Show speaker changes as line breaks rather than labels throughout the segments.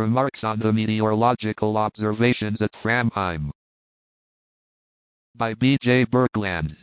Remarks on the Meteorological Observations at Framheim by B.J. Berkland.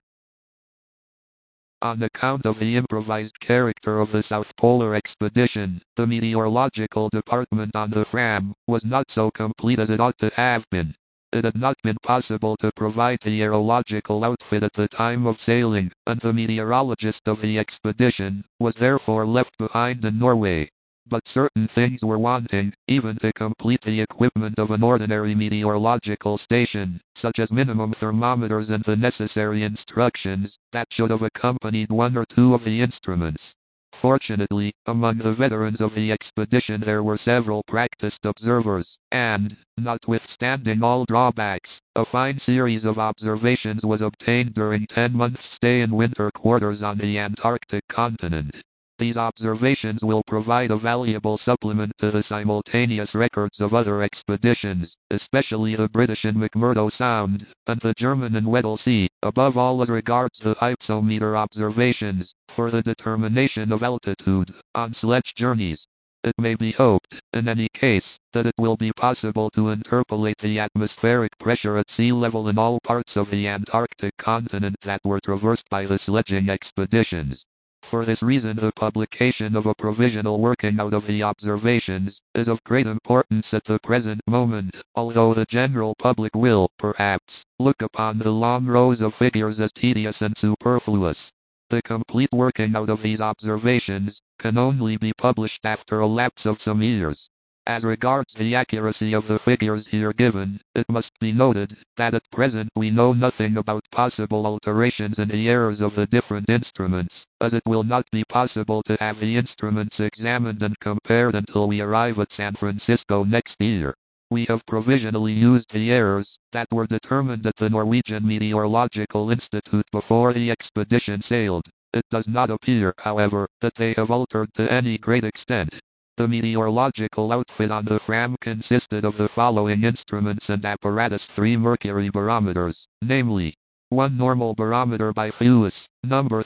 On account of the improvised character of the South Polar expedition, the meteorological department on the Fram was not so complete as it ought to have been. It had not been possible to provide the aerological outfit at the time of sailing, and the meteorologist of the expedition was therefore left behind in Norway. But certain things were wanting, even to complete the equipment of an ordinary meteorological station, such as minimum thermometers and the necessary instructions that should have accompanied one or two of the instruments. Fortunately, among the veterans of the expedition there were several practiced observers, and, notwithstanding all drawbacks, a fine series of observations was obtained during 10 months' stay in winter quarters on the Antarctic continent. These observations will provide a valuable supplement to the simultaneous records of other expeditions, especially the British in McMurdo Sound, and the German in Weddell Sea, above all as regards the hypsometer observations, for the determination of altitude, on sledge journeys. It may be hoped, in any case, that it will be possible to interpolate the atmospheric pressure at sea level in all parts of the Antarctic continent that were traversed by the sledging expeditions. For this reason the publication of a provisional working out of the observations is of great importance at the present moment, although the general public will, perhaps, look upon the long rows of figures as tedious and superfluous. The complete working out of these observations can only be published after a lapse of some years. As regards the accuracy of the figures here given, it must be noted that at present we know nothing about possible alterations in the errors of the different instruments, as it will not be possible to have the instruments examined and compared until we arrive at San Francisco next year. We have provisionally used the errors that were determined at the Norwegian Meteorological Institute before the expedition sailed. It does not appear, however, that they have altered to any great extent. The meteorological outfit on the Fram consisted of the following instruments and apparatus: 3 mercury barometers, namely, 1 normal barometer by FUS, number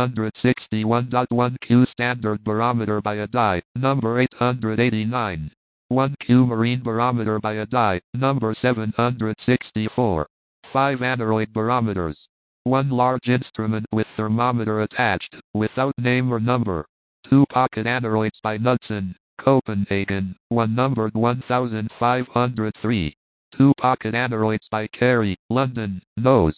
361.1 Q standard barometer by ADI, number 889, 1 Q marine barometer by ADI, number 764, 5 aneroid barometers, 1 large instrument with thermometer attached, without name or number, 2 pocket aneroids by Knudsen, Copenhagen, 1 numbered 1503, 2 pocket aneroids by Carey, London, nose,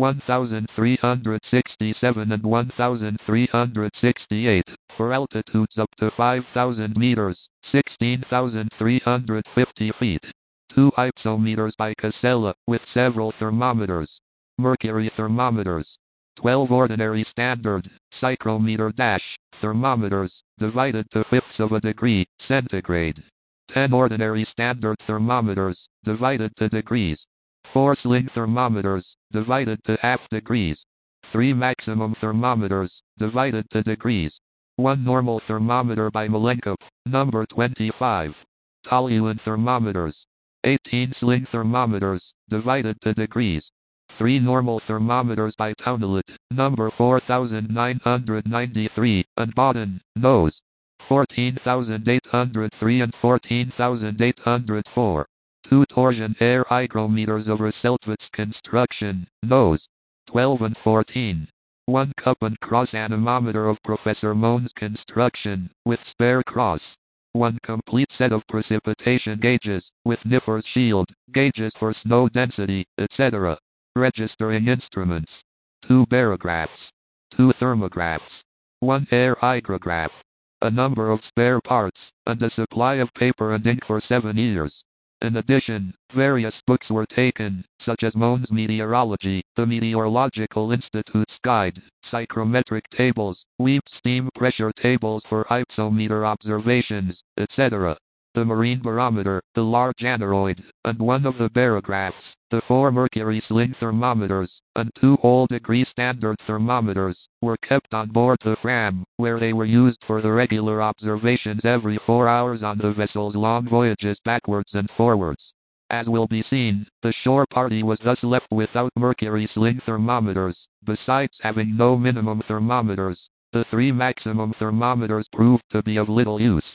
1367 and 1368, for altitudes up to 5,000 meters, 16,350 feet. 2 hypsometers by Casella, with several thermometers. Mercury thermometers. 12 ordinary standard, psychrometer thermometers, divided to fifths of a degree, centigrade. 10 ordinary standard thermometers, divided to degrees. 4 sling thermometers, divided to half degrees. 3 maximum thermometers, divided to degrees. 1 normal thermometer by Malenkov, number 25. Toluene thermometers. 18 sling thermometers, divided to degrees. 3 normal thermometers by Taunelet, number 4993, and Baden, nose, 14,803 and 14,804. 2 torsion air hygrometers of Resultwitz construction, nose, 12 and 14. 1 cup and cross anemometer of Professor Mohns construction, with spare cross. 1 complete set of precipitation gauges, with Niffer's shield, gauges for snow density, etc. Registering instruments. 2 barographs. 2 thermographs. 1 air hygrograph. A number of spare parts, and a supply of paper and ink for 7 years. In addition, various books were taken, such as Mohns Meteorology, the Meteorological Institute's Guide, psychrometric tables, Weep steam pressure tables for hypsometer observations, etc. The marine barometer, the large aneroid, and 1 of the barographs, the 4 mercury sling thermometers, and 2 whole-degree standard thermometers, were kept on board the Fram, where they were used for the regular observations every 4 hours on the vessel's long voyages backwards and forwards. As will be seen, the shore party was thus left without mercury sling thermometers, besides having no minimum thermometers. The 3 maximum thermometers proved to be of little use.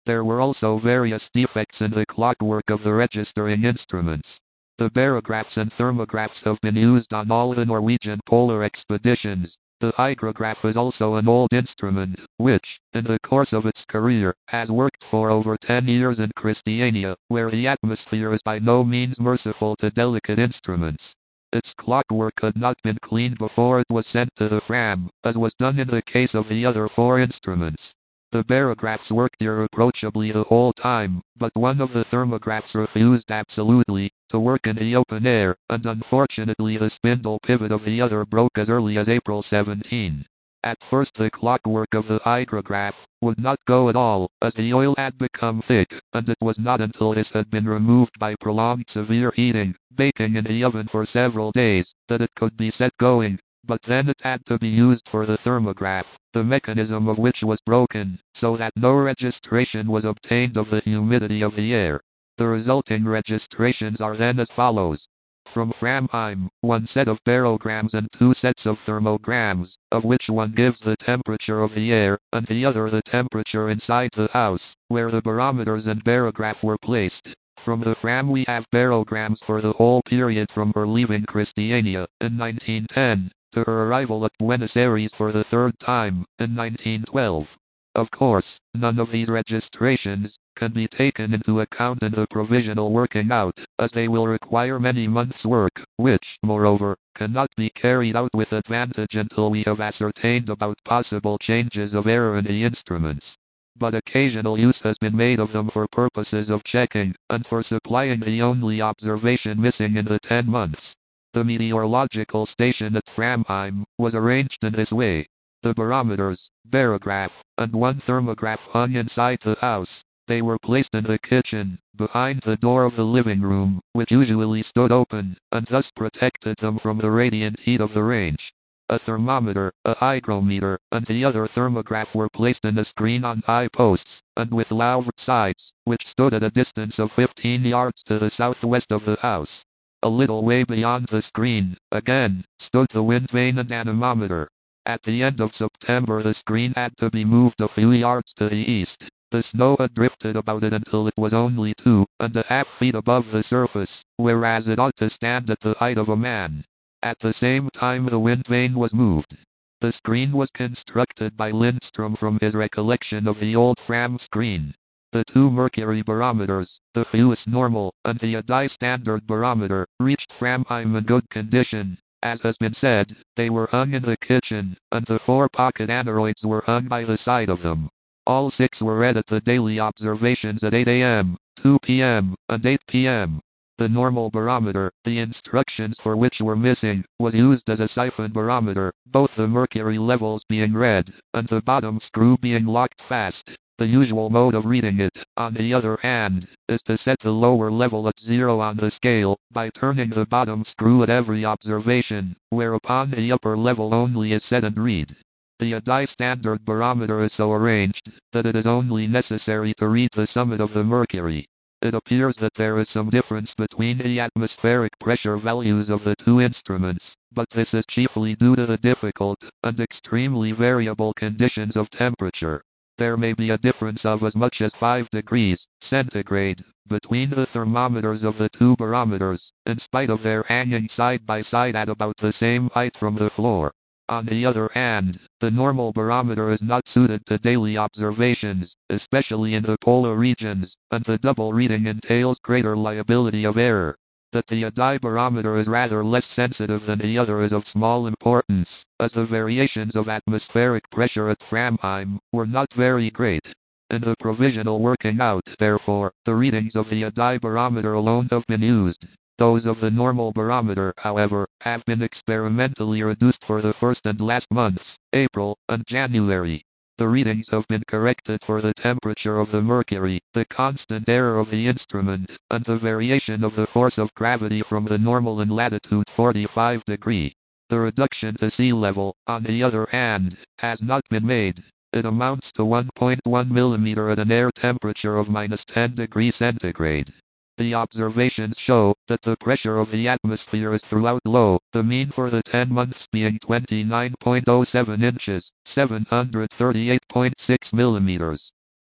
There were also various defects in the clockwork of the registering instruments. The barographs and thermographs have been used on all the Norwegian polar expeditions. The hygrograph is also an old instrument, which, in the course of its career, has worked for over 10 years in Christiania, where the atmosphere is by no means merciful to delicate instruments. Its clockwork had not been cleaned before it was sent to the Fram, as was done in the case of the other 4 instruments. The barographs worked irreproachably the whole time, but one of the thermographs refused absolutely to work in the open air, and unfortunately the spindle pivot of the other broke as early as April 17. At first the clockwork of the hygrograph would not go at all, as the oil had become thick, and it was not until this had been removed by prolonged severe heating, baking in the oven for several days, that it could be set going. But then it had to be used for the thermograph, the mechanism of which was broken, so that no registration was obtained of the humidity of the air. The resulting registrations are then as follows. From Framheim, 1 set of barograms and 2 sets of thermograms, of which one gives the temperature of the air, and the other the temperature inside the house, where the barometers and barograph were placed. From the Fram we have barograms for the whole period from her leaving Christiania, in 1910, to her arrival at Buenos Aires for the 3rd time, in 1912. Of course, none of these registrations can be taken into account in the provisional working out, as they will require many months' work, which, moreover, cannot be carried out with advantage until we have ascertained about possible changes of error in the instruments. But occasional use has been made of them for purposes of checking, and for supplying the only observation missing in the 10 months. The meteorological station at Framheim was arranged in this way. The barometers, barograph, and 1 thermograph hung inside the house. They were placed in the kitchen, behind the door of the living room, which usually stood open, and thus protected them from the radiant heat of the range. A thermometer, a hygrometer, and the other thermograph were placed in a screen on high posts, and with louvered sides, which stood at a distance of 15 yards to the southwest of the house. A little way beyond the screen, again, stood the wind vane and anemometer. At the end of September the screen had to be moved a few yards to the east. The snow had drifted about it until it was only 2.5 feet above the surface, whereas it ought to stand at the height of a man. At the same time the wind vane was moved. The screen was constructed by Lindstrom from his recollection of the old Fram screen. The 2 mercury barometers, the Fewis normal, and the Adai standard barometer, reached Framheim in good condition. As has been said, they were hung in the kitchen, and the 4 pocket aneroids were hung by the side of them. All 6 were read at the daily observations at 8 a.m., 2 p.m., and 8 p.m. The normal barometer, the instructions for which were missing, was used as a siphon barometer, both the mercury levels being read, and the bottom screw being locked fast. The usual mode of reading it, on the other hand, is to set the lower level at 0 on the scale, by turning the bottom screw at every observation, whereupon the upper level only is set and read. The Adai standard barometer is so arranged that it is only necessary to read the summit of the mercury. It appears that there is some difference between the atmospheric pressure values of the 2 instruments, but this is chiefly due to the difficult and extremely variable conditions of temperature. There may be a difference of as much as 5 degrees centigrade between the thermometers of the 2 barometers, in spite of their hanging side by side at about the same height from the floor. On the other hand, the normal barometer is not suited to daily observations, especially in the polar regions, and the double reading entails greater liability of error. That the Adai barometer is rather less sensitive than the other is of small importance, as the variations of atmospheric pressure at Framheim were not very great. In the provisional working out, therefore, the readings of the Adai barometer alone have been used. Those of the normal barometer, however, have been experimentally reduced for the first and last months, April and January. The readings have been corrected for the temperature of the mercury, the constant error of the instrument, and the variation of the force of gravity from the normal in latitude 45 degree. The reduction to sea level, on the other hand, has not been made. It amounts to 1.1 millimeter at an air temperature of -10 degrees centigrade. The observations show that the pressure of the atmosphere is throughout low, the mean for the 10 months being 29.07 inches, 738.6 millimeters.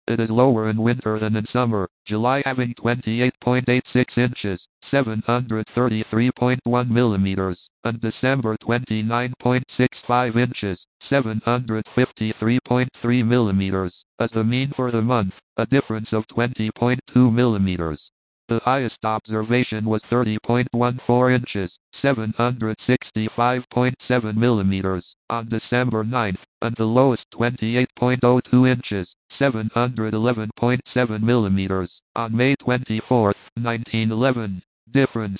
It is lower in winter than in summer, July having 28.86 inches, 733.1 millimeters, and December 29.65 inches, 753.3 millimeters, as the mean for the month, a difference of 20.2 millimeters. The highest observation was 30.14 inches, 765.7 millimeters, on December 9th, and the lowest 28.02 inches, 711.7 millimeters, on May 24th, 1911. Difference,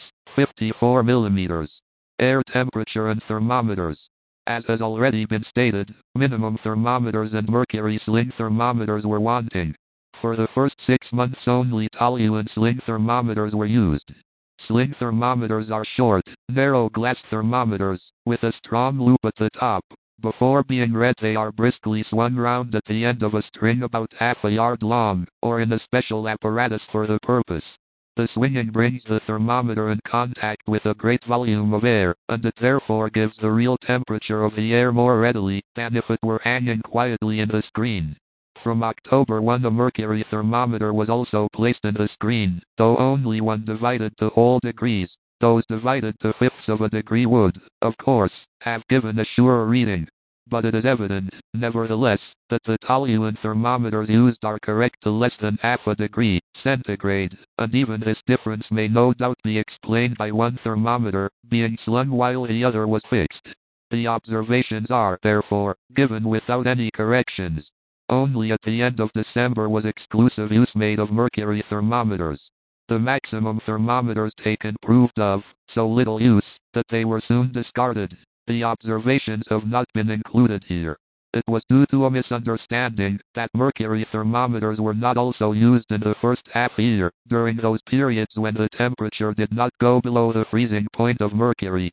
54 millimeters. Air temperature and thermometers. As has already been stated, minimum thermometers and mercury sling thermometers were wanting. For the first 6 months only toluene sling thermometers were used. Sling thermometers are short, narrow glass thermometers, with a strong loop at the top. Before being read they are briskly swung round at the end of a string about half a yard long, or in a special apparatus for the purpose. The swinging brings the thermometer in contact with a great volume of air, and it therefore gives the real temperature of the air more readily than if it were hanging quietly in the screen. From October 1 a mercury thermometer was also placed in the screen, though only one divided to whole degrees. Those divided to fifths of a degree would, of course, have given a surer reading. But it is evident, nevertheless, that the toluene thermometers used are correct to less than half a degree centigrade, and even this difference may no doubt be explained by one thermometer being slung while the other was fixed. The observations are, therefore, given without any corrections. Only at the end of December was exclusive use made of mercury thermometers. The maximum thermometers taken proved of so little use that they were soon discarded. The observations have not been included here. It was due to a misunderstanding that mercury thermometers were not also used in the first half year, during those periods when the temperature did not go below the freezing point of mercury,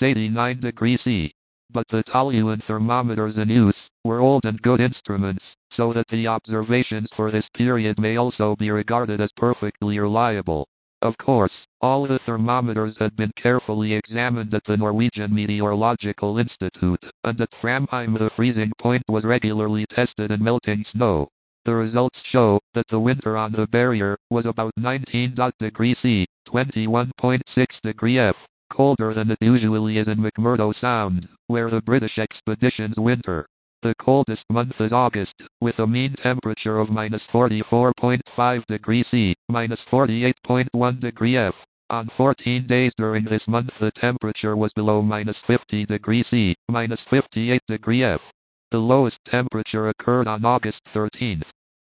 -89 degrees C. But the toluene thermometers in use were old and good instruments, so that the observations for this period may also be regarded as perfectly reliable. Of course, all the thermometers had been carefully examined at the Norwegian Meteorological Institute, and at Framheim the freezing point was regularly tested in melting snow. The results show that the winter on the barrier was about 19 degrees C, 21.6 degree F. Colder than it usually is in McMurdo Sound, where the British expeditions winter. The coldest month is August, with a mean temperature of -44.5 degrees C, -48.1 degree F. On 14 days during this month the temperature was below -50 degrees C, -58 degree F. The lowest temperature occurred on August 13th,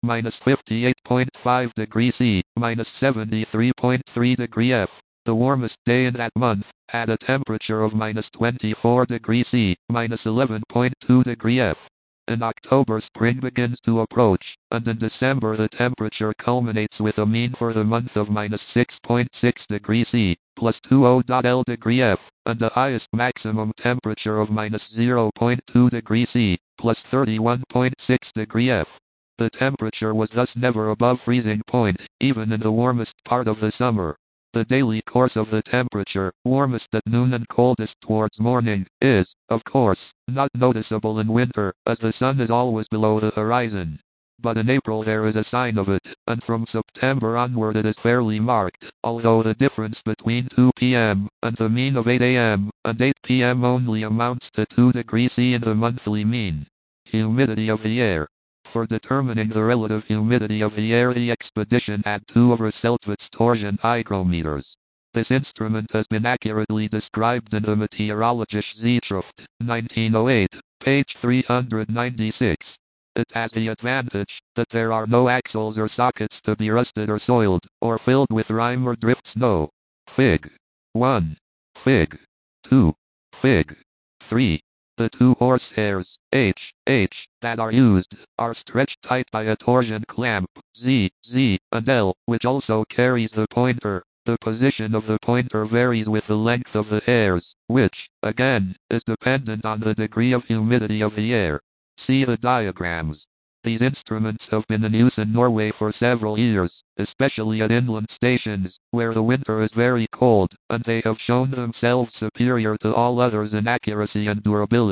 -58.5 degrees C, -73.3 degree F. The warmest day in that month had a temperature of -24 degrees C, -11.2 degree F. In October spring begins to approach, and in December the temperature culminates with a mean for the month of -6.6 degrees C, +20 degree F, and the highest maximum temperature of -0.2 degrees C, +31.6 degree F. The temperature was thus never above freezing point, even in the warmest part of the summer. The daily course of the temperature, warmest at noon and coldest towards morning, is, of course, not noticeable in winter, as the sun is always below the horizon. But in April there is a sign of it, and from September onward it is fairly marked, although the difference between 2 p.m. and the mean of 8 a.m. and 8 p.m. only amounts to 2 degrees C in the monthly mean. Humidity of the air. For determining the relative humidity of the air the expedition had 2 of Seltwit's torsion hygrometers. This instrument has been accurately described in the Meteorologische Zeitschrift, 1908, page 396. It has the advantage that there are no axles or sockets to be rusted or soiled, or filled with rime or drift snow. Fig. 1. Fig. 2. Fig. 3. The 2 horsehairs, H, that are used, are stretched tight by a torsion clamp, Z, and L, which also carries the pointer. The position of the pointer varies with the length of the hairs, which, again, is dependent on the degree of humidity of the air. See the diagrams. These instruments have been in use in Norway for several years, especially at inland stations, where the winter is very cold, and they have shown themselves superior to all others in accuracy and durability.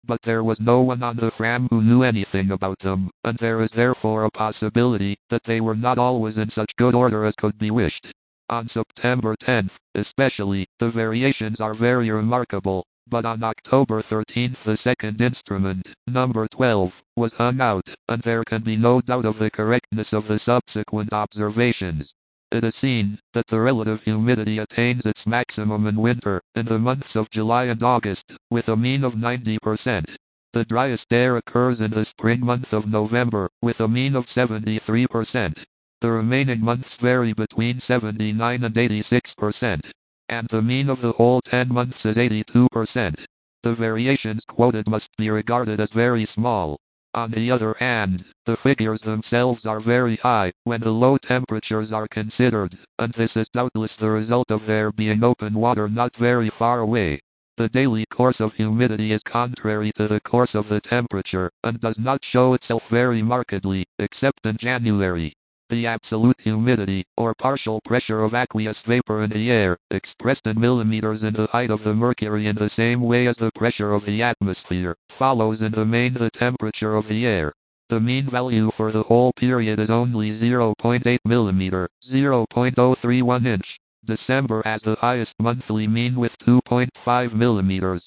but there was no one on the Fram who knew anything about them, and there is therefore a possibility that they were not always in such good order as could be wished. On September 10th, especially, the variations are very remarkable, but on October 13th the second instrument, number 12, was hung out, and there can be no doubt of the correctness of the subsequent observations. It is seen that the relative humidity attains its maximum in winter, in the months of July and August, with a mean of 90%. The driest air occurs in the spring month of November, with a mean of 73%. The remaining months vary between 79 and 86%, and the mean of the whole 10 months is 82%. The variations quoted must be regarded as very small. On the other hand, the figures themselves are very high when the low temperatures are considered, and this is doubtless the result of there being open water not very far away. The daily course of humidity is contrary to the course of the temperature, and does not show itself very markedly, except in January. The absolute humidity, or partial pressure of aqueous vapor in the air, expressed in millimeters in the height of the mercury in the same way as the pressure of the atmosphere, follows in the main the temperature of the air. The mean value for the whole period is only 0.8 millimeter, 0.031 inch. December has the highest monthly mean with 2.5 millimeters,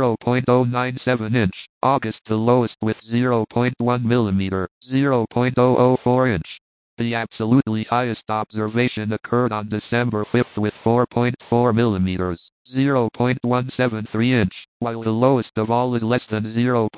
0.097 inch. August the lowest with 0.1 millimeter, 0.004 inch. The absolutely highest observation occurred on December 5th with 4.4 millimeters, 0.173 inch, while the lowest of all is less than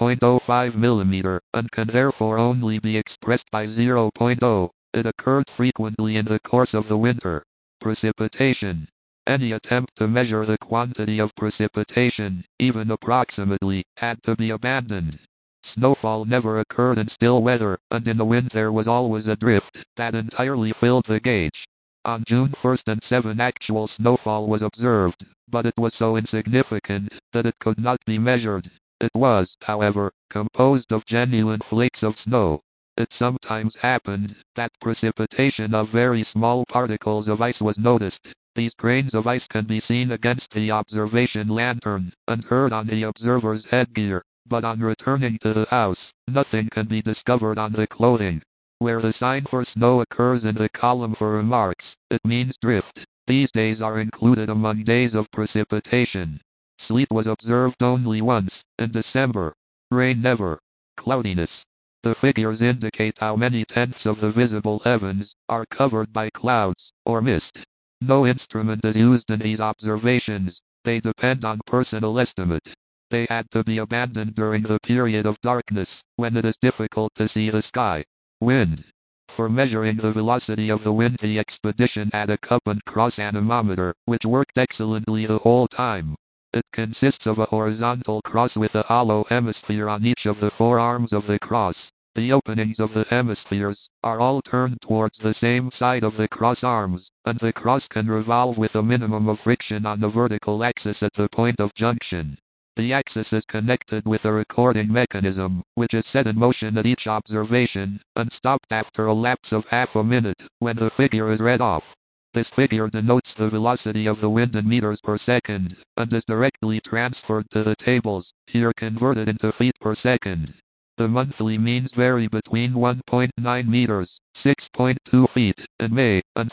0.05 millimeter, and can therefore only be expressed by 0.0. It occurred frequently in the course of the winter. Precipitation. Any attempt to measure the quantity of precipitation, even approximately, had to be abandoned. Snowfall never occurred in still weather, and in the wind there was always a drift that entirely filled the gauge. On June 1st and 7 actual snowfall was observed, but it was so insignificant that it could not be measured. It was, however, composed of genuine flakes of snow. It sometimes happened that precipitation of very small particles of ice was noticed. These grains of ice can be seen against the observation lantern, and heard on the observer's headgear. But on returning to the house, nothing can be discovered on the clothing. Where the sign for snow occurs in the column for remarks, it means drift. These days are included among days of precipitation. Sleet was observed only once, in December. Rain never. Cloudiness. The figures indicate how many tenths of the visible heavens are covered by clouds, or mist. No instrument is used in these observations. They depend on personal estimate. They had to be abandoned during the period of darkness, when it is difficult to see the sky. Wind. For measuring the velocity of the wind, the expedition had a cup and cross anemometer, which worked excellently the whole time. It consists of a horizontal cross with a hollow hemisphere on each of the four arms of the cross. The openings of the hemispheres are all turned towards the same side of the cross arms, and the cross can revolve with a minimum of friction on the vertical axis at the point of junction. The axis is connected with a recording mechanism, which is set in motion at each observation, and stopped after a lapse of half a minute, when the figure is read off. This figure denotes the velocity of the wind in meters per second, and is directly transferred to the tables, here converted into feet per second. The monthly means vary between 1.9 meters, 6.2 feet, in May, and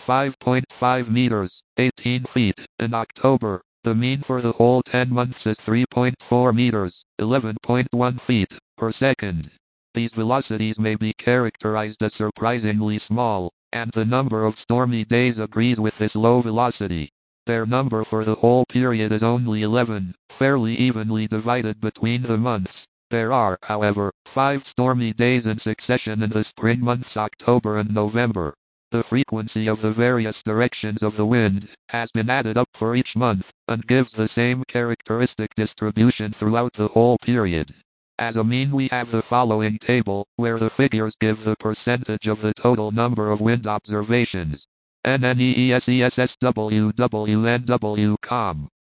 5.5 meters, 18 feet, in October. The mean for the whole 10 months is 3.4 meters, 11.1 feet, per second. These velocities may be characterized as surprisingly small, and the number of stormy days agrees with this low velocity. Their number for the whole period is only 11, fairly evenly divided between the months. There are, however, 5 stormy days in succession in the spring months October and November. The frequency of the various directions of the wind has been added up for each month, and gives the same characteristic distribution throughout the whole period. As a mean, we have the following table, where the figures give the percentage of the total number of wind observations. NNESESSWWNW.com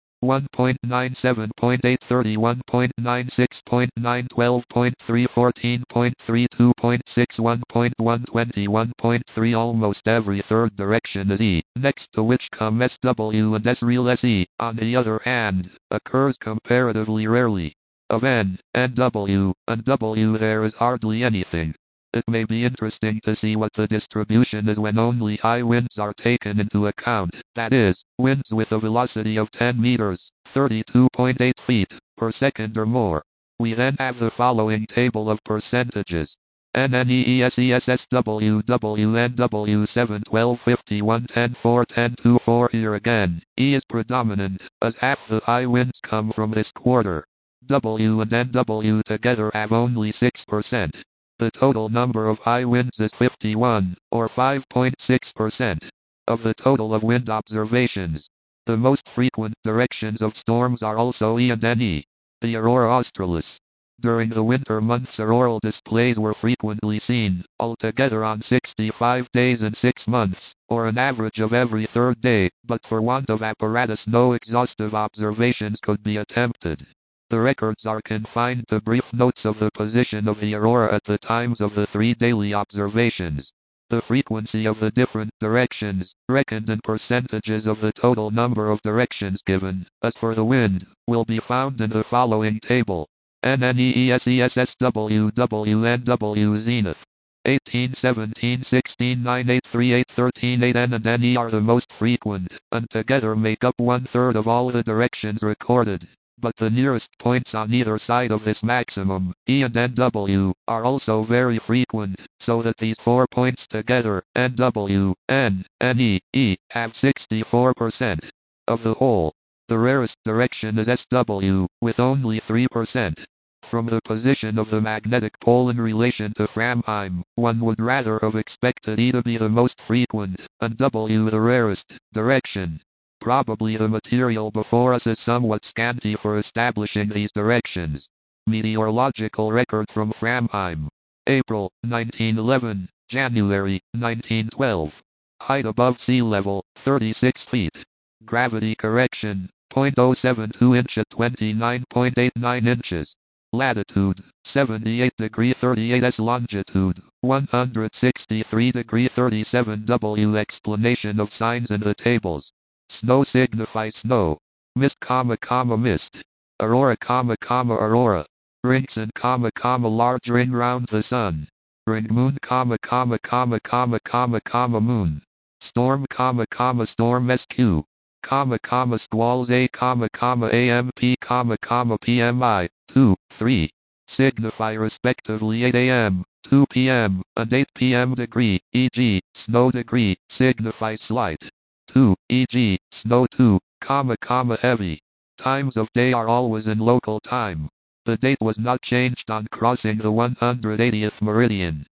1.97.831.96.912.314.32.61.121.3 Almost every third direction is E, next to which come SW and S. Real SE, on the other hand, occurs comparatively rarely. of N, NW, and W there is hardly anything. It may be interesting to see what the distribution is when only high winds are taken into account, that is, winds with a velocity of 10 meters, 32.8 feet, per second or more. We then have the following table of percentages. NNEESESSWWNW 7 12 51 10 4 10 2 4. Here again, E is predominant, as half the high winds come from this quarter. W and NW together have only 6%. The total number of high winds is 51, or 5.6%, of the total of wind observations. The most frequent directions of storms are also E and NE. The aurora australis. During the winter months auroral displays were frequently seen, altogether on 65 days in 6 months, or an average of every third day, but for want of apparatus no exhaustive observations could be attempted. The records are confined to brief notes of the position of the aurora at the times of the 3 daily observations. The frequency of the different directions, reckoned in percentages of the total number of directions given, as for the wind, will be found in the following table. NNEESESSWWNW zenith. 18, 17, 16, 9, 8, 3, 8, 13, 8. N and NE are the most frequent, and together make up 1/3 of all the directions recorded. But the nearest points on either side of this maximum, E and NW, are also very frequent, so that these 4 points together, NW, N, NE, E, have 64% of the whole. The rarest direction is SW, with only 3%. From the position of the magnetic pole in relation to Framheim, one would rather have expected E to be the most frequent, and W the rarest, direction. Probably the material before us is somewhat scanty for establishing these directions. Meteorological record from Framheim. April, 1911, January, 1912. Height above sea level, 36 feet. Gravity correction, 0.072 inch at 29.89 inches. Latitude, 78 degree 38 S. Longitude, 163 degree 37 W. Explanation of signs in the tables. Snow signifies snow. Mist, mist. Aurora, aurora. Rings and large ring round the sun. Ring moon, moon. Storm, storm SQ. Squalls A, AMP, PMI, 2, 3. Signify respectively 8 a.m., 2 p.m., and 8 p.m. Degree, e.g., snow degree, signifies slight. 2, e.g., snow 2, heavy. Times of day are always in local time. The date was not changed on crossing the 180th meridian.